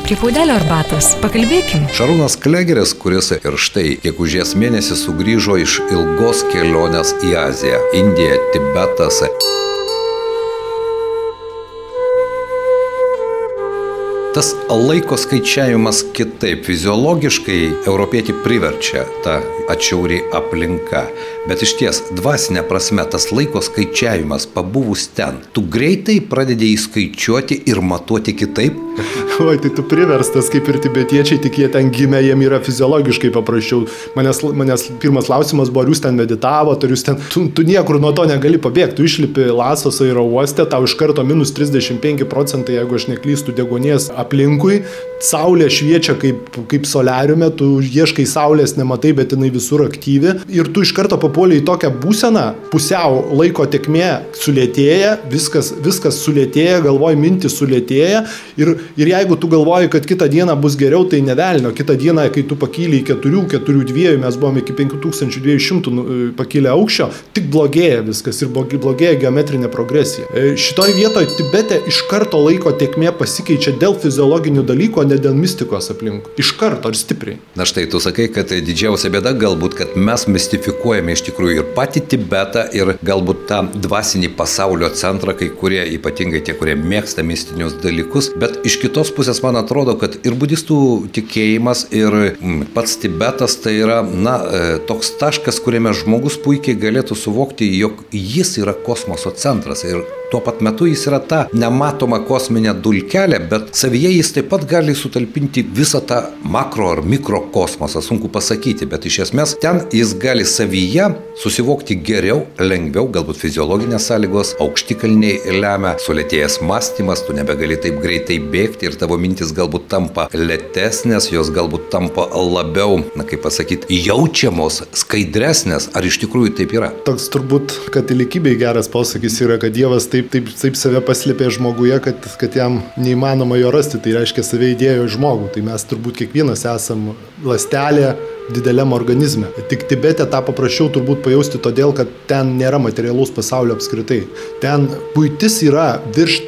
prie puodelio arbatos. Pakalbėkim. Šarūnas Klegeris, kuris ir štai gegužės mėnesį sugrįžo iš ilgos kelionės į Aziją, Indiją, Tibetas. Tas laiko skaičiavimas kitaip, fiziologiškai europietį priverčia ta atšiauri aplinka, bet iš ties dvasinė prasme tas laiko skaičiavimas pabuvus ten, tu greitai pradedi įskaičiuoti ir matuoti kitaip. Oi, tai tu priverstas kaip ir tibetiečiai, tik jie ten gimė, jiem yra fiziologiškai paprasčiau. Manęs pirmas klausimas buvo, ar jūs ten meditavote, ar jūs ten, tu niekur nuo to negali pabėgti, tu išlipi Lasos aerouoste, tau iš karto minus 35%, jeigu aš neklystu, deguonies aplinkui, saulė šviečia kaip soliariume, tu ieškai saulės, nematai, bet jinai visur aktyvi ir tu iš karto papuoli į tokią būseną, pusiau laiko tėkmė sulėtėja, viskas sulėtėja, galvoj mintis sulėtėja ir jeigu tu galvoji, kad kitą dieną bus geriau, tai nevelnio, kitą dieną, kai tu pakyli į 4,2, mes buvome iki 5200 pakilę aukščio, tik blogėja viskas ir blogėja geometrinė progresija. Šitoj vietoje Tibete iš karto laiko tėkmė pasikeičia dėl fiziologinių dalykų, ne dėl mistikos aplinkų. Iš karto ar stipriai. Na štai, tu sakai, kad didžiausia bėda galbūt, kad mes mistifikuojame iš tikrųjų ir patį Tibetą, ir galbūt tą dvasinį pasaulio centrą, kai kurie, ypatingai tie, kurie mėgsta mistinius dalykus, bet iš kitos pusės man atrodo, kad ir budistų tikėjimas, ir pats Tibetas tai yra, toks taškas, kuriame žmogus puikiai galėtų suvokti, jog jis yra kosmoso centras ir tuo pat metu jis yra ta nematoma kosminė dulkelė, bet savyje jis taip pat gali sutalpinti visą tą makro ar mikro kosmosą, sunku pasakyti, bet iš esmės ten jis gali savyje susivokti geriau, lengviau, galbūt fiziologinės sąlygos, aukštikalniai lemia, sulėtėjęs mąstymas, tu nebegali taip greitai bėgti ir tavo mintis galbūt tampa lėtesnės, jos galbūt tampa labiau, jaučiamos, skaidresnės, ar iš tikrųjų taip yra? Toks turbūt katalikybei geras posakis yra, kad Dievas taip save paslėpė žmoguje, kad jam neįmanoma jo rasti, tai reiškia save įdėjo į žmogų, tai mes turbūt kiekvienas esam ląstelė dideliam organizme. Tik Tibete tą paprasčiau turbūt pajausti todėl, kad ten nėra materialaus pasaulio apskritai. Ten buitis yra virš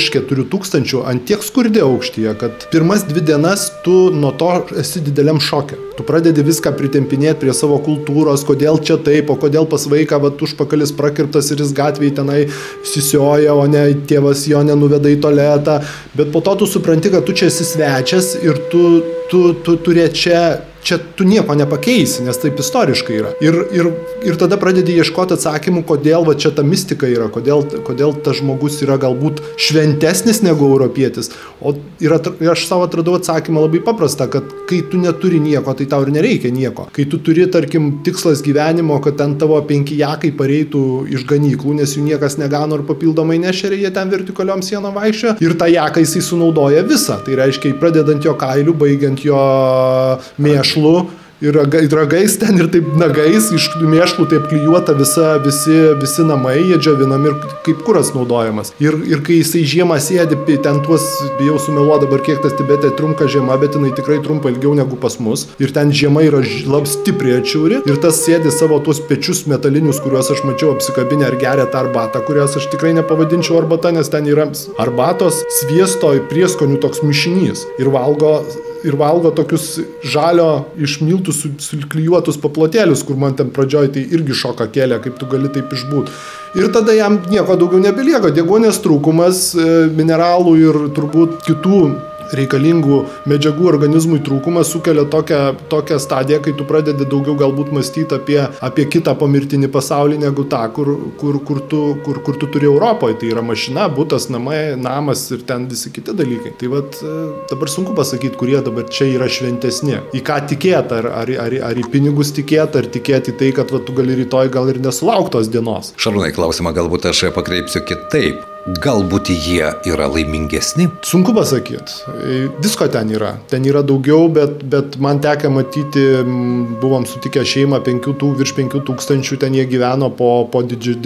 4000 ant tiek skurdė aukštyje, kad pirmas 2 dienas tu nuo to esi dideliam šoke. Tu pradedi viską pritempinėti prie savo kultūros, kodėl čia taip, o kodėl pas vaiką užpakalis prakirptas ir jis gatvėje tenai sisioja, o ne tėvas jo nenuveda į tualetą. Bet po to tu supranti, kad tu čia esi svečias ir tu turi čia tu nieko nepakeisi, nes taip istoriškai yra. Ir tada pradedi ieškoti atsakymų, kodėl čia ta mistika yra, kodėl tas žmogus yra galbūt šventesnis negu europietis. Ir aš savo atradau atsakymą labai paprastą, kad kai tu neturi nieko, tai tau ir nereikia nieko. Kai tu turi, tarkim, tikslas gyvenimo, kad ten tavo 5 jakai pareitų iš ganyklų, nes jų niekas negauna ir papildomai nešeria, jie ten vertikaliom sienom vaikščioja, ir tą jaką jisai sunaudoja visą. Tai reiškia, pradedant jo kailiu, baigiant jo mėšlu ir ragais ten ir taip nagais, iš mėšlų taip klijuota visi namai, jie džiovinami ir kaip kuras naudojamas. Ir kai jisai žiemą sėdi, ten tuos, bijau sumeluoti dabar, kiek tas Tibete trunka žiema, bet jinai tikrai trumpa ilgiau negu pas mus. Ir ten žiema yra labai stipriai atšiauri. Ir tas sėdi savo tuos pečius metalinius, kuriuos aš mačiau apsikabinę ir geria tą arbatą, kurios aš tikrai nepavadinčiau arbata, nes ten yra arbatos, sviesto ir prieskonių toks mišinys. Ir valgo tokius žalio iš miltų suklijuotus paplotėlius, kur man ten pradžioj tai irgi šoką kėlė, kaip tu gali taip išbūt. Ir tada jam nieko daugiau nebelieka. Deguonies trūkumas, mineralų ir turbūt kitų reikalingų medžiagų organizmui trūkumas sukelia tokią stadiją, kai tu pradedi daugiau galbūt mąstyti apie kitą pomirtinį pasaulį negu tą, kur tu turi Europoje. Tai yra mašina, butas, namai, namas ir ten visi kiti dalykai. Tai dabar sunku pasakyti, kurie dabar čia yra šventesni. Į ką tikėti, ar į pinigus tikėti, ar tikėti tai, kad tu gali rytoj gal ir nesulaukti tos dienos. Šarūnai, klausimą galbūt aš pakreipsiu kitaip. Galbūt jie yra laimingesni? Sunku pasakyti. Visko ten yra. Ten yra daugiau, bet man tekę matyti, buvom sutikę šeimą virš 5000, ten jie gyveno po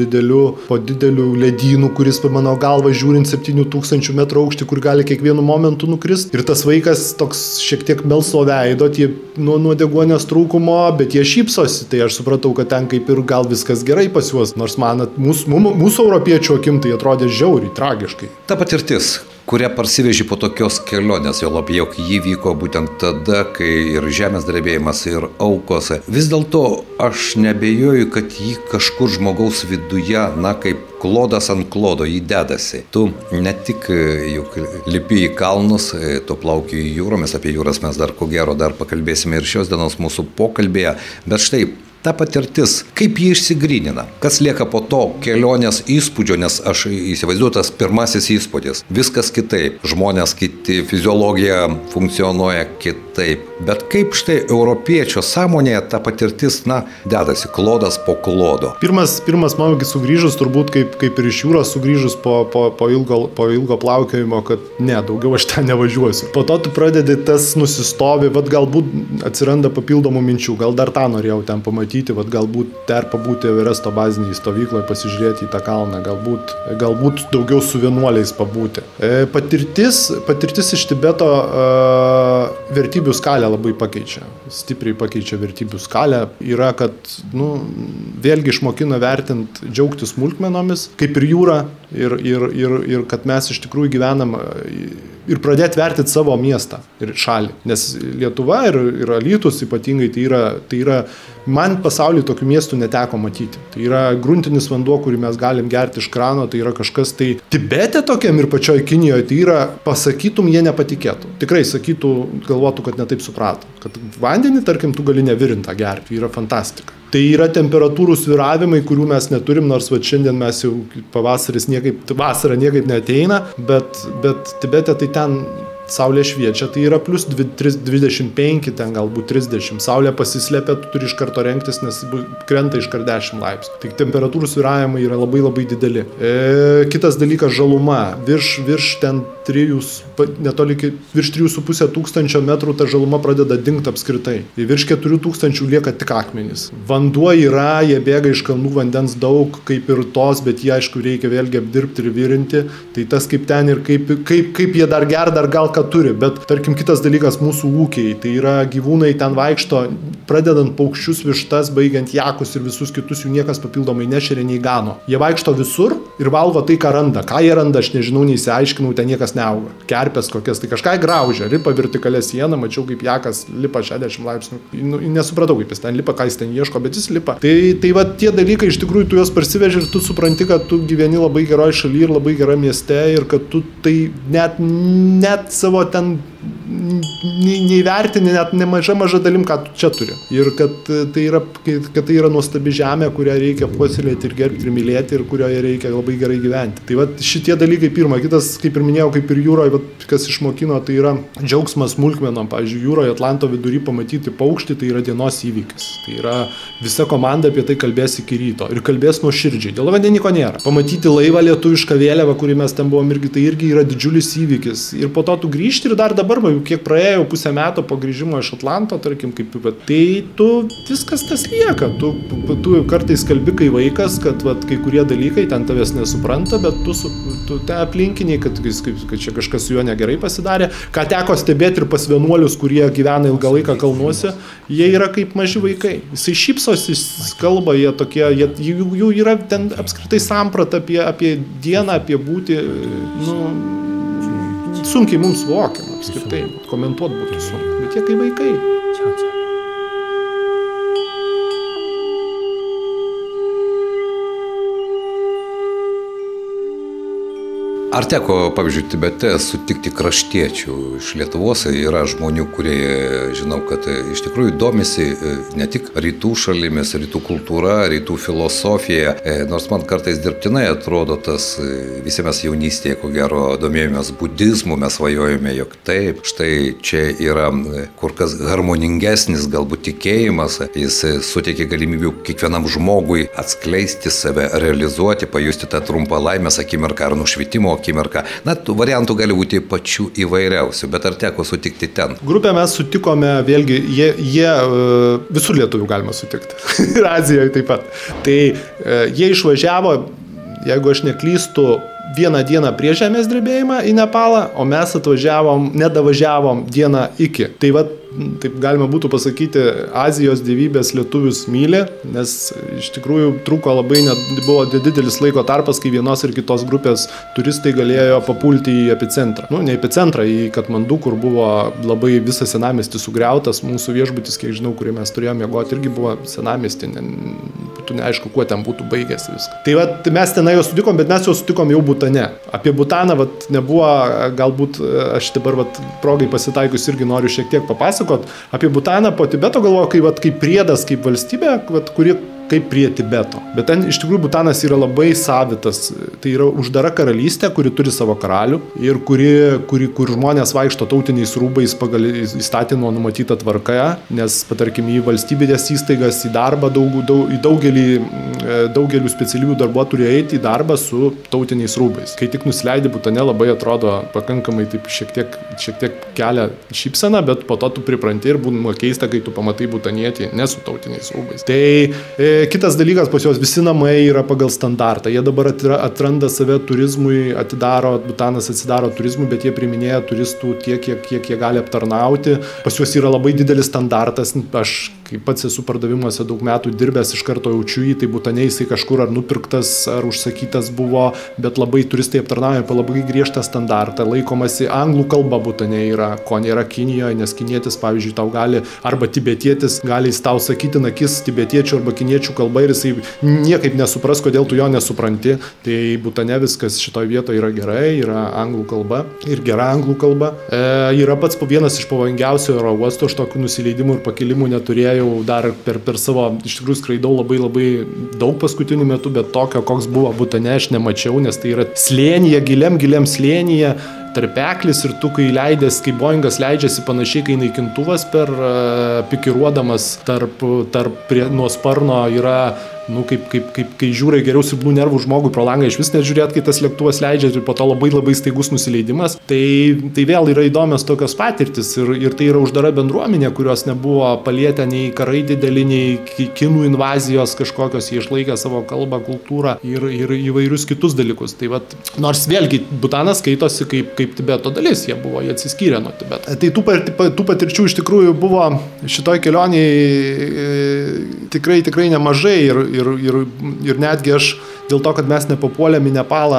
dideliu ledynu, kuris, mano galva, žiūrint 7000 metrų aukštį, kur gali kiekvienu momentu nukrist. Ir tas vaikas toks šiek tiek melsvo veido, nuo deguonies trūkumo, bet jie šypsosi. Tai aš supratau, kad ten kaip ir gal viskas gerai pas juos. Nors man, mūsų europiečių akim tai atrodė žiauriai, tragiškai. Ta patirtis, kurią parsiveži po tokios kelionės, jau labiau, jog jį vyko būtent tada, kai ir žemės drebėjimas, ir aukos. Vis dėlto aš nebejoju, kad jį kažkur žmogaus viduje, kaip klodas ant klodo, jį dedasi. Tu ne tik juk lipi į kalnus, tu plauki į jūromis, apie jūras mes dar ko gero dar pakalbėsime ir šios dienos mūsų pokalbėje, bet štai, ta patirtis, kaip jį išsigrynina, kas lieka po to kelionės įspūdžio, nes aš įsivaizduoju tas pirmasis įspūdis, viskas kitaip, žmonės kiti, fiziologija funkcionuoja kitaip, bet kaip štai europiečio sąmonėje ta patirtis, dedasi klodas po klodo. Pirmas man sugrįžus, turbūt kaip ir iš jūros sugrįžus po ilgo plaukiojimo, kad ne, daugiau aš ten nevažiuosiu. Po to tu pradedi tas nusistovi, galbūt atsiranda papildomų minčių, gal dar tą norėjau ten pamatyti, galbūt dar pabūti Everesto bazinėje stovykloje, pasižiūrėti į tą kalną, galbūt daugiau su vienuoliais pabūti. Patirtis iš Tibeto vertybių skalę labai pakeičia, stipriai pakeičia vertybių skalę. Yra, kad, vėlgi išmokina vertinti, džiaugtis smulkmenomis, kaip ir jūra, ir kad mes iš tikrųjų gyvenam ir pradėti vertinti savo miestą ir šalį. Nes Lietuva ir Alytus ypatingai tai yra man pasaulyje tokių miestų neteko matyti. Tai yra gruntinis vanduo, kurį mes galim gerti iš krano, tai yra kažkas tai Tibete tokiam ir pačioj Kinijoje, tai yra, pasakytum, jie nepatikėtų. Tikrai sakytų, galvotų, kad netaip suprato. Kad vandenį, tarkim, tu gali nevirintą gerti, tai yra fantastika. Tai yra temperatūrų svyravimai, kurių mes neturim, nors šiandien mes jau vasara niekaip neateina, bet Tibete tai ten saulė šviečia, tai yra plus 25, ten galbūt 30. Saulė pasislėpia, tu turi iš karto rengtis, nes krenta iš karto 10 laipsnių. Tai temperatūrų svyravimai yra labai labai dideli. Kitas dalykas - žaluma. Virš ten virš 3,5 tūkstančio metrų ta žaluma pradeda dingti apskritai. Virš 4 tūkstančių lieka tik akmenys. Vanduo yra, jie bėga iš kalnų, vandens daug, kaip ir tos, bet jie, aišku, reikia vėlgi apdirbti ir virinti. Tai tas kaip ten ir kaip jie dar gal ką turi, bet tarkim kitas dalykas mūsų ūkiai, tai yra gyvūnai ten vaikšto, pradedant paukščius, vištas, baigiant jakus ir visus kitus, jų niekas papildomai nešeria nei gano. Jie vaikšto visur ir valgo tai, ką randa. Ką jie randa, aš nežinau, neįsiaiškinau, ten niekas neauga. Kerpės kokias, tai kažką graužia, lipa vertikalę sieną, mačiau kaip jakas lipa 60 laipsnių. Nesupratau, kaip jis ten lipa, ką jis ten ieško, bet jis lipa. Tai va tie dalykai iš tikrųjų tu juos parsiveži ir tu supranti, kad tu gyveni labai geroj šaly ir labai gerame mieste ir kad tu tai net savo ten neįvertini, net maža dalim, ką tu čia turi. Ir kad tai yra nuostabi žemė, kurią reikia puoselėti ir gerbti ir mylėti ir kurioje reikia labai gerai gyventi. Tai va šitie dalykai pirma. Kitas, kaip ir minėjau, kaip ir jūroje, kas išmokino, tai yra džiaugsmas smulkmenom. Pavyzdžiui, jūroje Atlanto vidury pamatyti paukštį, tai yra dienos įvykis. Tai yra visa komanda apie tai kalbės iki ryto ir kalbės nuoširdžiai. Dėl vandeniko nėra. Pamatyti laivą lietuvišką vėliavą, kurį mes ten buvom irgi, tai irgi yra didžiulis įvykis. Ir po to tu grįžti ir dar dabar, kiek praėjo pusę metų po grįžimo iš Atlanto, tarkim, tai tu viskas tas lieka. Tu kartais kalbi kai vaikas, kad kai kurie dalykai ten tavęs nesupranta, bet tu te aplinkiniai, kad čia kažkas su juo negerai pasidarė. Ką teko stebėti ir pas vienuolius, kurie gyvena ilgą laiką kalnuose, jie yra kaip maži vaikai. Jisai šypsosi, kalba, jų yra ten apskritai samprata apie dieną, apie būti, sunkiai mums suvokiama apskritai, komentuoti būtų sunku, bet jie kaip vaikai. Ar teko, pavyzdžiui, Tibete sutikti kraštiečių iš Lietuvos? Yra žmonių, kurie, žinau, kad iš tikrųjų domisi ne tik rytų šalimis, rytų kultūra, rytų filosofija, nors man kartais dirbtinai atrodo tas, visi mes jaunystėje, ko gero, domėjomės budizmu, mes svajojame, jog taip, štai čia yra kur kas harmoningesnis galbūt tikėjimas, jis suteikia galimybių kiekvienam žmogui atskleisti save, realizuoti, pajusti tą trumpą laimės akimirką ar nušvitimo akimirką. Tų variantų gali būti pačių įvairiausių, bet ar teko sutikti ten? Grupę mes sutikome, vėlgi, jie visur lietuvių galima sutikti. Ir Azijoje taip pat. Tai jie išvažiavo, jeigu aš neklystu, vieną dieną prieš žemės drebėjimą į Nepalą, o mes nedavažiavom dieną iki. Tai taip galima būtų pasakyti, Azijos dievybės lietuvius myli, nes iš tikrųjų trūko labai, buvo didelis laiko tarpas, kai vienos ir kitos grupės turistai galėjo papulti į epicentrą. Nu, ne epicentrą, į Katmandu, kur buvo labai visas senamiestis sugriautas, mūsų viešbutis, kiek žinau, kurį mes turėjome miegoti, irgi buvo senamiestį, būtų neaišku, kuo ten būtų baigęs viską. Tai vat, mes tenai jau sutikom, bet mes jau sutikom jau Butane. Apie Butaną vat, nebuvo, galbūt aš dabar vat, progai pasitaikius irgi noriu šiek tiek papasakot. Apie Butaną po Tibeto galvoju, kaip priedas, kaip valstybė, kuri kaip prie Tibeto. Bet ten iš tikrųjų Butanas yra labai savitas. Tai yra uždara karalystė, kuri turi savo karalių ir kur žmonės vaikšto tautiniais rūbais pagal įstatymo numatytą tvarką, nes, patarkim, į valstybės įstaigas, į darbą, į daugelių specialių darbuotojų eiti į darbą su tautiniais rūbais. Kai tik nusileidi Butane, labai atrodo pakankamai taip šiek tiek kelia šypseną, bet po to tu pripranti ir būna keista, kai tu pamatai butanietį ne su tautiniais rūbais. Tai kitas dalykas, pas juos visi namai yra pagal standartą. Jie dabar atranda save turizmui, Butanas atsidaro turizmui, bet jie priiminėja turistų tiek, kiek jie gali aptarnauti. Pas juos yra labai didelis standartas. Aš, kai pats esu pardavimuose daug metų dirbęs, iš karto jaučiu jį, tai Butane jisai kažkur ar nupirktas, ar užsakytas buvo, bet labai turistai aptarnauja po labai griežtą standartą. Laikomasi anglų kalba Butane yra, ko nėra Kinijoje, nes kinietis, pavyzdžiui, tau gali, arba tibetietis gali tau sakyti nakis tibetiečių arba kiniečių kalba ir jisai niekaip nesupras, kodėl tu jo nesupranti. Tai Butane viskas šitoje vietoje yra gerai, yra anglų kalba ir gera anglų kalba. Yra pats vienas iš pavojingiausių oro uostų, aš tokių nusileidimų ir pakilimų neturėjau dar per savo, iš tikrųjų skraidau labai daug paskutinių metų, bet tokio, koks buvo Butane, aš nemačiau, nes tai yra slėnyje, giliam slėnyje, tarpeklis ir tu, kai leidės, kai Boeingas leidžiasi panašiai, kai naikintuvas pikiruodamas nuo sparno yra, kai žiūrai geriau silpnų nervų žmogui pro langą iš vis nežiūrėt, kai tas lėktuvas leidžia ir po to labai staigus nusileidimas. Tai vėl yra įdomios tokios patirtis ir tai yra uždara bendruomenė, kurios nebuvo palietę nei karai dideli, nei kinų invazijos kažkokios, jie išlaikė savo kalbą, kultūrą ir įvairius kitus dalykus. Tai vat, nors vėlgi Butanas skaitosi kaip Tibeto dalis, jie atsiskyrė nuo Tibeto. Tai tų patirčių iš tikrųjų buvo šitoj kelionėje tikrai nemažai ir netgi aš dėl to, kad mes nepapuolėm į Nepalą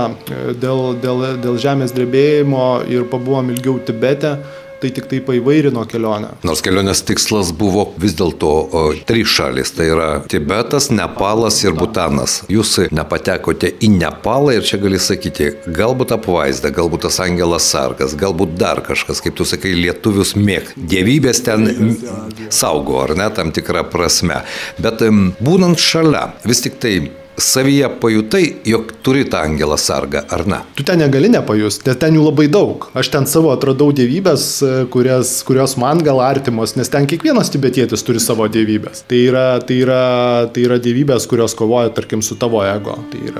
dėl žemės drebėjimo ir pabuvom ilgiau Tibete, tai tik tai paįvairino kelionę. Nors kelionės tikslas buvo vis dėlto 3 šalis, tai yra Tibetas, Nepalas ir Butanas. Jūs nepatekote į Nepalą ir čia gali sakyti, galbūt apvaizda, galbūt tas angelas sargas, galbūt dar kažkas, kaip tu sakai, lietuvius dievybės ten saugo, ar ne, tam tikrą prasme. Bet būnant šalia, vis tik tai savyje pajutai, jog turi tą angelą sargą, ar ne? Tu ten negali nepajust, nes ten jų labai daug. Aš ten savo atradau dievybės, kurios man gal artimos, nes ten kiekvienas tibetietis turi savo dievybės. Tai yra dievybės, kurios kovoja, tarkim, su tavo ego. Tai yra,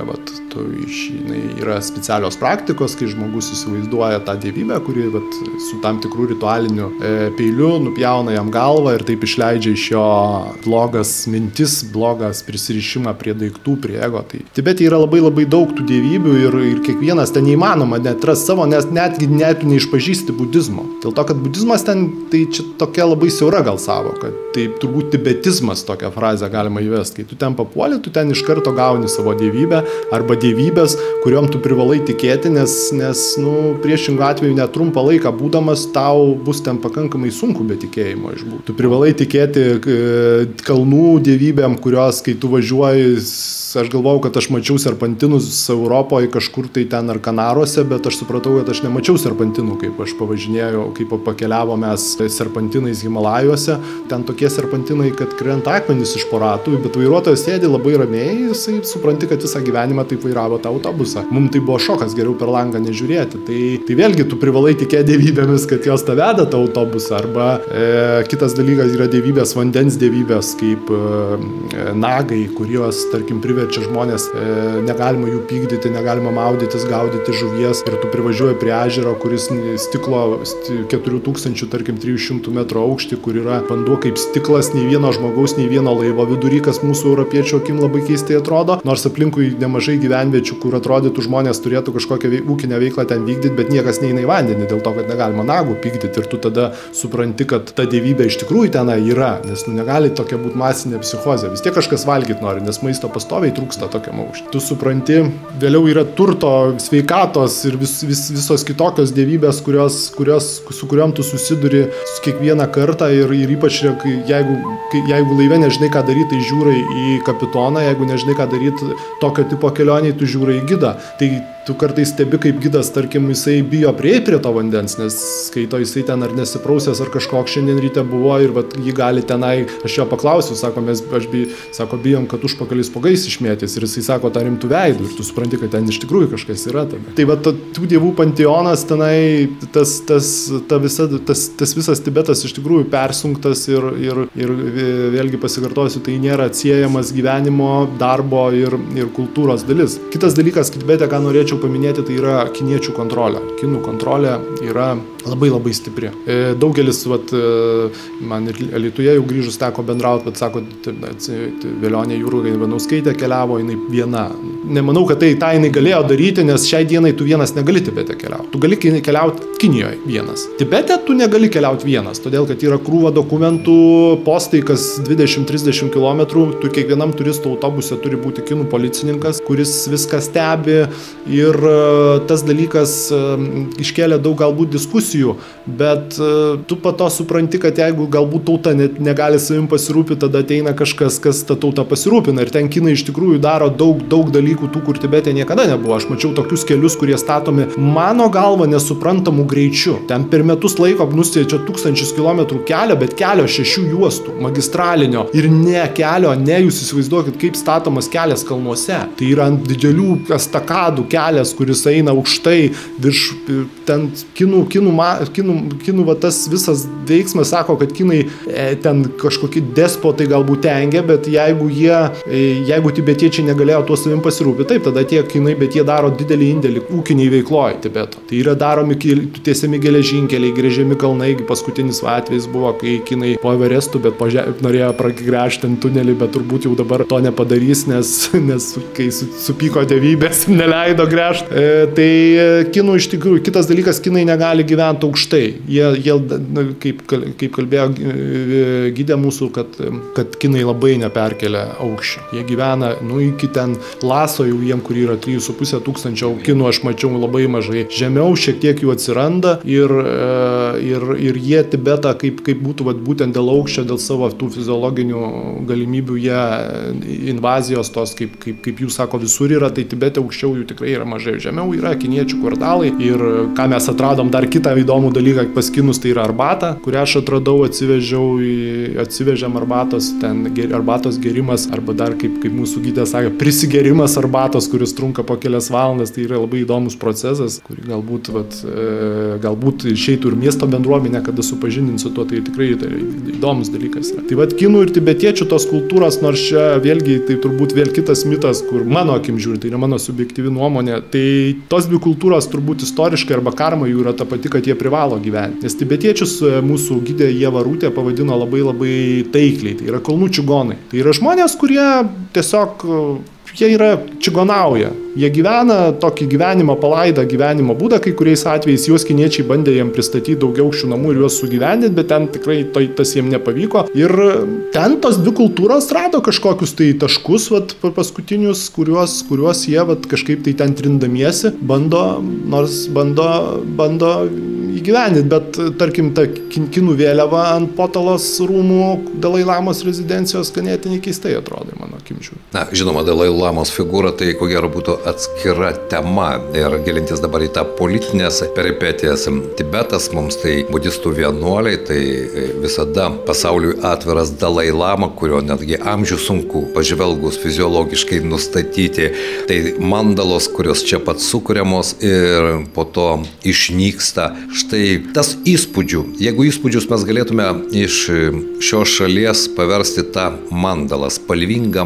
yra specialios praktikos, kai žmogus įsivaizduoja tą dievybę, kuri su tam tikrų ritualiniu peiliu nupjauna jam galvą ir taip išleidžia iš jo blogas mintis, blogas prisirišimą prie daiktų, prie ego. Tai Tibete yra labai daug tų dievybių ir kiekvienas ten neįmanoma netras savo, nes netgi neišpažįsti budizmo. Dėl to, kad budizmas ten, tai čia tokia labai siaura gal savoka. Tai turbūt tibetizmas tokią frazę galima įvesti. Kai tu ten papuoli, tu ten iš karto gauni savo dievybę arba dievybės, kuriuom tu privalai tikėti, nes priešingų atveju netrumpą laiką būdamas tau bus ten pakankamai sunku be tikėjimo išbūti. Tu privalai tikėti kalnų dievybėm, kurios, kai tu važiuoji, aš galvojau, kad aš mačiau serpantinus Europoje kažkur tai ten ar Kanaruose, bet aš supratau, kad aš nemačiau serpantinų, kaip aš pavažinėjau, kaip pakeliavom mes serpantinais Himalajuose. Ten tokie serpantinai, kad krenta akmenys iš po ratų, bet vairuotojas sėdi labai ramiai, jisai supranti, kad visą gyvenimą taip vairavo tą autobusą. Mums tai buvo šokas, geriau per langą nežiūrėti. Tai vėlgi tu privalai tikėti dievybėmis, kad jos tą veda tą autobusą. Arba kitas dalykas yra dievybės, vandens dievybės, kaip nagai, kurios, tarkim, priverčia kad čia žmonės negalima jų pykdyti, negalima maudytis, gaudyti žuvies ir tu privažiuoji prie ežero, kuris stiklo 4300 metrų aukštį, kur yra vanduo kaip stiklas, nei vieno žmogaus, nei vieno laivo vidury, kas mūsų europiečių akim labai keistai atrodo, nors aplinkui nemažai gyvenviečių, kur atrodytų žmonės turėtų kažkokią ūkinę veiklą ten vykdyti, bet niekas neina į vandenį dėl to, kad negalima nagų pykdyti ir tu tada supranti, kad ta dievybė iš tikrųjų ten yra, nes negali tokia būti masinė psichozė. Vis tiek kažkas valgyti nori, nes maisto pastoviai trūksta tokiam aukštį. Tu supranti, vėliau yra turto, sveikatos ir visos kitokios dievybės, su kuriuom tu susiduri kiekvieną kartą ir ypač jeigu laive nežinai, ką daryti, tai žiūrai į kapitoną, jeigu nežinai, ką daryti tokio tipo kelioniai, tu žiūrai į gidą. Tai tu kartais stebi, kaip gidas, tarkim, jisai bijo prieiti prie to vandens, nes skaito jisai ten ar nesiprausęs, ar kažkoks šiandien ryte buvo ir vat, jį gali tenai, aš jo paklausiu, sako, bijom, kad užpakalis spuogais išmėtys ir jisai sako, tą rimtų veidų ir tu supranti, kad ten iš tikrųjų kažkas yra tada. Tai va, tų dievų panteonas tenai, tas visas Tibetas iš tikrųjų persunktas ir vėlgi pasikartosiu, tai nėra atsiejamas gyvenimo, darbo ir kultūros dalis. Kitas dalykas, Tibete, ką norėčiau paminėti, tai yra kiniečių kontrolė. Kinų kontrolė yra labai labai stipri. Daugelis, man ir Alytuje jau grįžus teko bendrauti, bet sako, Velionė Jurga Ivanauskaitė keliavo, jinai viena. Nemanau, kad tą jinai galėjo daryti, nes šiai dienai tu vienas negali Tibete keliauti. Tu gali keliauti Kinijoje vienas. Tibete tu negali keliauti vienas, todėl kad yra krūva dokumentų, postai, kas 20-30 km, tu kiekvienam turistų autobuse turi būti kinų policininkas, kuris viską stebi ir tas dalykas iškėlė daug galbūt diskusijų, bet tu po to supranti, kad jeigu galbūt tauta negali savim pasirūpinti, tada ateina kažkas, kas tą tautą pasirūpina ir ten kinai iš tikrųjų daro daug dalykų tų, kur Tibete niekada nebuvo. Aš mačiau tokius kelius, kurie statomi mano galva nesuprantamų greičiu. Ten per metus laiko nustiečia 1000 km kelio, bet kelio 6 juostų, magistralinio ir jūs įsivaizduokit, kaip statomas kelias kalnuose. Tai yra ant didelių estakadų kelias, kuris eina aukštai virš ten kinų tas visas veiksmas sako, kad kinai ten kažkokie despotai galbūt tengia, bet jeigu tibetiečiai negalėjo tuo savim pasirūpinti, taip, tada tie kinai, bet jie daro didelį indėlį ūkiniai veikloje Tibeto. Tai yra daromi tiesiami geležinkeliai, gręžiami kalnai, paskutinis atvejis buvo, kai kinai po Everestų, bet norėjo pragręžti tunelį, bet turbūt jau dabar to nepadarys, nes kai supyko dievybės neleido gręžti. Tai kinų iš tikrųjų, kitas dalykas, kinai negali gyventi aukštai. Jie kaip kalbėjo gidė mūsų, kad kinai labai neperkelia aukščio. Jie gyvena, iki ten Laso jau jiem, kur yra 3,5 tūkstančio kinų, aš mačiau labai mažai. Žemiau šiek tiek jų atsiranda ir jie Tibetą, kaip būtų būtent dėl aukščio, dėl savo tų fiziologinių galimybių, jie invazijos tos, kaip jūs sako, visur yra, tai Tibete aukščiau jų tikrai yra mažai. Žemiau yra kiniečių kvartalai ir ką mes atradom dar kitą įdomų dalyką pas kinus, tai yra arbata, kurią aš atradau, atsivežėm arbatos, ten arbatos gerimas, arba dar kaip mūsų gidė sakė, prisigerimas arbatos, kuris trunka po kelias valandas, tai yra labai įdomus procesas, kurį galbūt išeitų ir miesto bendruomenė, kada supažindint su tuo, tai tikrai įdomus dalykas yra. Tai kinų ir tibetiečių tos kultūros, nors čia vėlgi tai turbūt vėl kitas mitas, kur mano akim žiūri, tai yra mano subjektyvi nuomonė, tai tos dvi kultūros turbūt istoriškai arba karma jų yra ta pati, kad jie privalo gyventi. Nes tibetiečius mūsų gidė Ieva Rūtė pavadino labai labai taikliai, tai yra kalnų čigonai. Tai yra žmonės, kurie tiesiog jie yra čigonauja. Jie gyvena tokį palaidą gyvenimo būdą, kai kuriais atvejais juos kiniečiai bandė jiem pristatyti daugiau aukščių namų ir juos sugyvendinti, bet ten tikrai tas jiem nepavyko. Ir ten tos dvi kultūros rado kažkokius tai taškus, paskutinius, kuriuos jie kažkaip tai ten trindamiesi, bando įgyvendinti, bet tarkim ta kinų vėliava ant Potalos rūmų Dalai Lamos rezidencijos ganėtinai keistai atrodo, mano akimčių. Na, žinoma, Dalai Lamos figūra tai ko gero būtų atskira tema ir gilintis dabar į tą politinės peripetijas. Tibetas mums tai budistų vienuoliai, tai visada pasauliui atviras Dalai Lama, kurio netgi amžių sunku pažvelgus fiziologiškai nustatyti. Tai mandalos, kurios čia pat sukuriamos ir po to išnyksta. Štai tas įspūdžių. Jeigu įspūdžius mes galėtume iš šios šalies paversti tą mandalą, spalvingą mandalą,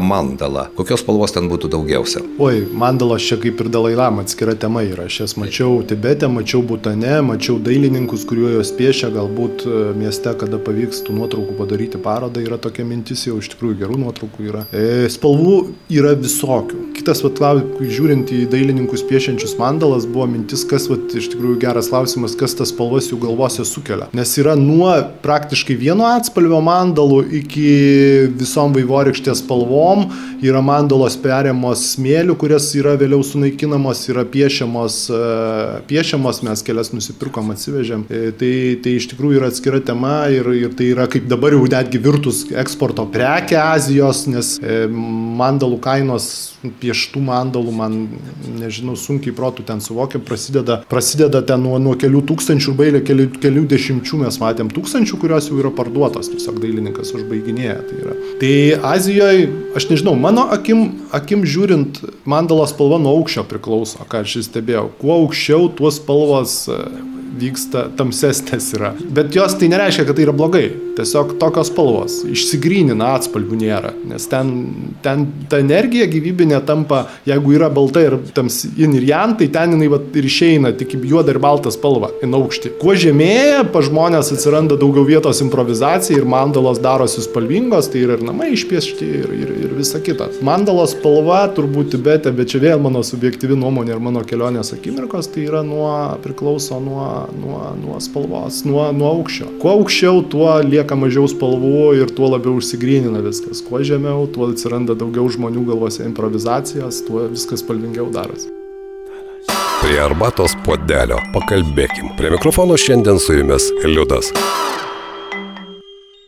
mandalą, kokios spalvos ten būtų daugiausia? Oi, mandalos čia kaip ir Dalai Lama atskira tema yra. Aš jas mačiau Tibete, mačiau Butane, mačiau dailininkus, kuriuo jos piešia, galbūt mieste, kada pavyks tų nuotraukų padaryti parodą, yra tokia mintis, jau iš tikrųjų gerų nuotraukų yra. Spalvų yra visokių. Kitas, žiūrint į dailininkus piešiančius mandalas, buvo mintis, kas, iš tikrųjų geras klausimas, kas tas spalvas jų galvose sukelia. Nes yra nuo praktiškai vieno atspalvio mandalų iki visom vaivorykštės spalvom, yra mandalos periamos smėlių, kurias yra vėliau sunaikinamos, yra piešiamos, mes kelias nusipirkom, atsivežėm. Tai iš tikrųjų yra atskira tema ir tai yra kaip dabar jau netgi virtus eksporto prekė Azijos, nes mandalų kainos, pieštų mandalų, man, nežinau, sunkiai protų ten suvokiam, prasideda ten nuo kelių tūkstančių, bailė kelių dešimčių, mes matėm tūkstančių, kurios jau yra parduotos, tiesiog dailininkas užbaiginėja. Tai Azijoje, aš nežinau, mano akim žiūrint, mandalos spalva nuo aukščio priklauso, ką aš stebėjau. Kuo aukščiau, tuo spalvos vyksta, tamsesnės yra. Bet jos tai nereiškia, kad tai yra blogai. Tiesiog tokios spalvos. Išsigrynina, atspalvių nėra. Nes ten ta energija gyvybinė tampa, jeigu yra balta ir yin ir yang, tai ten jinai ir išeina tik juoda ir balta spalva į aukštį. Kuo žemėja, pa žmonės atsiranda daugiau vietos improvizacijai ir mandalos darosi spalvingos, tai yra ir namai išpiešti ir visa kita. Mandalos spalva turbūt Tibete, bet čia vėl mano subjektyvi nuomonė ir mano kelionės akimirkos, tai yra priklauso nuo spalvos, nuo aukščio. Kuo aukščiau, tuo lieka mažiau spalvų ir tuo labiau užsigrynina viskas. Kuo žemiau, tuo atsiranda daugiau žmonių galvose improvizacijos, tuo viskas spalvingiau darosi. Prie arbatos puodelio pakalbėkim. Prie mikrofono šiandien su jumis Liudas.